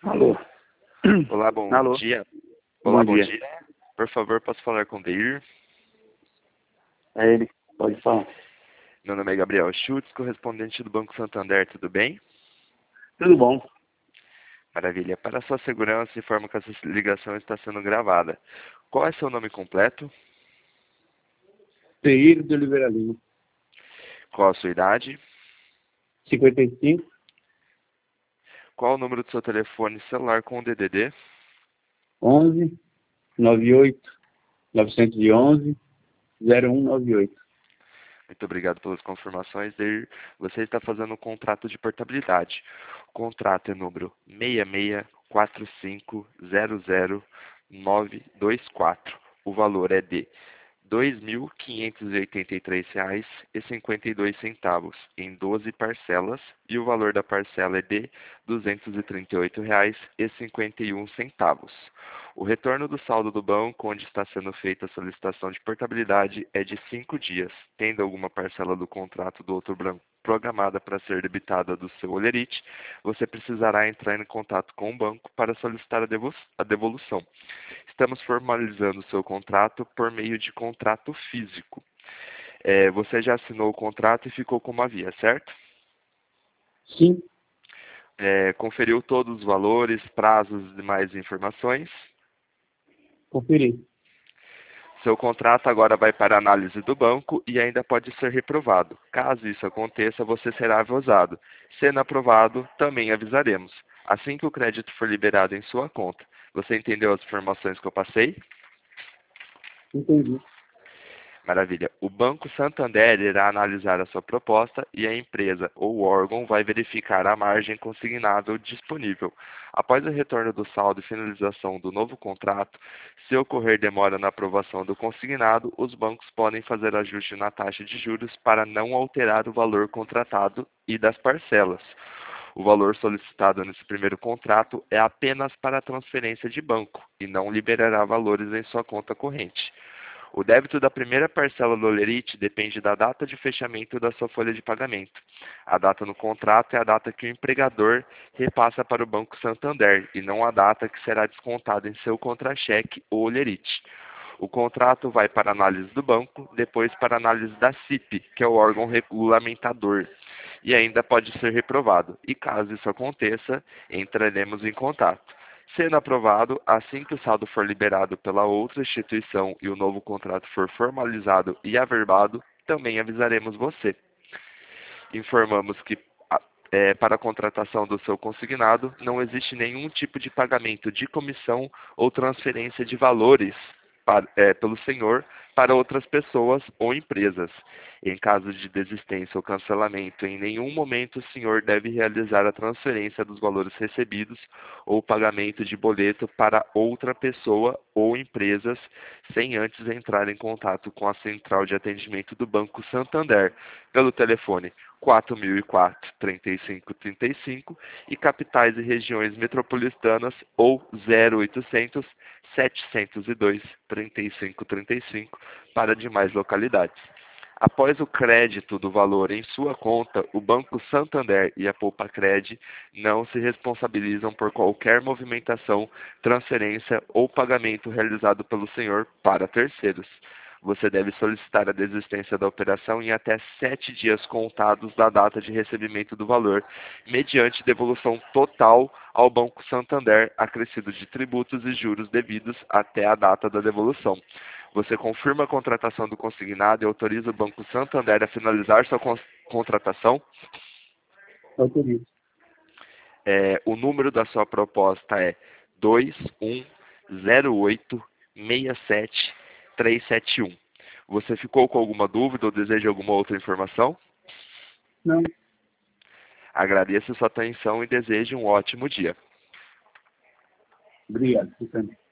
Alô? Olá, bom Alô? dia. Bom Olá, bom dia. dia. Por favor, posso falar com o Deir? É ele. Pode falar. Meu nome é Gabriel Schultz, correspondente do Banco Santander, tudo bem? Tudo bom? Maravilha. Para sua segurança, informo que essa ligação está sendo gravada. Qual é seu nome completo? Teir de Oliveira Lima. Qual a sua idade? 55 Qual o número do seu telefone celular com o DDD? 11 98 911 0198. Muito obrigado pelas confirmações, Deir. Você está fazendo um contrato de portabilidade. O contrato é número 664500924. O valor é de R$ 2.583,52 em 12 parcelas e o valor da parcela é de R$ 238,51. O retorno do saldo do banco onde está sendo feita a solicitação de portabilidade é de 5 dias, tendo alguma parcela do contrato do outro banco programada para ser debitada do seu Olerite, você precisará entrar em contato com o banco para solicitar a devolução. Estamos formalizando o seu contrato por meio de contrato físico. Você já assinou o contrato e ficou como havia, certo? Sim, Conferiu todos os valores, prazos e demais informações. conferi. Seu contrato agora vai para análise do banco e ainda pode ser reprovado. Caso isso aconteça, você será avisado. Sendo aprovado, também avisaremos. Assim que o crédito for liberado em sua conta. Você entendeu as informações que eu passei? Entendi. Maravilha. O Banco Santander irá analisar a sua proposta e a empresa ou órgão vai verificar a margem consignável disponível. Após o retorno do saldo e finalização do novo contrato, se ocorrer demora na aprovação do consignado, os bancos podem fazer ajuste na taxa de juros para não alterar o valor contratado e das parcelas. O valor solicitado nesse primeiro contrato é apenas para a transferência de banco e não liberará valores em sua conta corrente. O débito da primeira parcela do Olerite depende da data de fechamento da sua folha de pagamento. A data no contrato é a data que o empregador repassa para o Banco Santander e não a data que será descontada em seu contra-cheque ou Olerite. O contrato vai para análise do banco, depois para análise da CIP, que é o órgão regulamentador, e ainda pode ser reprovado. E caso isso aconteça, entraremos em contato. Sendo aprovado, assim que o saldo for liberado pela outra instituição e o novo contrato for formalizado e averbado, também avisaremos você. Informamos que para a contratação do seu consignado não existe nenhum tipo de pagamento de comissão ou transferência de valores pelo senhor para outras pessoas ou empresas. Em caso de desistência ou cancelamento, em nenhum momento o senhor deve realizar a transferência dos valores recebidos ou pagamento de boleto para outra pessoa ou empresas sem antes entrar em contato com a central de atendimento do Banco Santander pelo telefone 4004-3535 e capitais e regiões metropolitanas ou 0800 702 3535 para demais localidades. Após o crédito do valor em sua conta, o Banco Santander e a Poupa-Cred não se responsabilizam por qualquer movimentação, transferência ou pagamento realizado pelo senhor para terceiros. Você deve solicitar a desistência da operação em até 7 dias contados da data de recebimento do valor, mediante devolução total ao Banco Santander, acrescido de tributos e juros devidos até a data da devolução. Você confirma a contratação do consignado e autoriza o Banco Santander a finalizar sua contratação? Autorizo. O número da sua proposta é 2108-67371. Você ficou com alguma dúvida ou deseja alguma outra informação? Não. Agradeço sua atenção e desejo um ótimo dia. Obrigado. Ficando.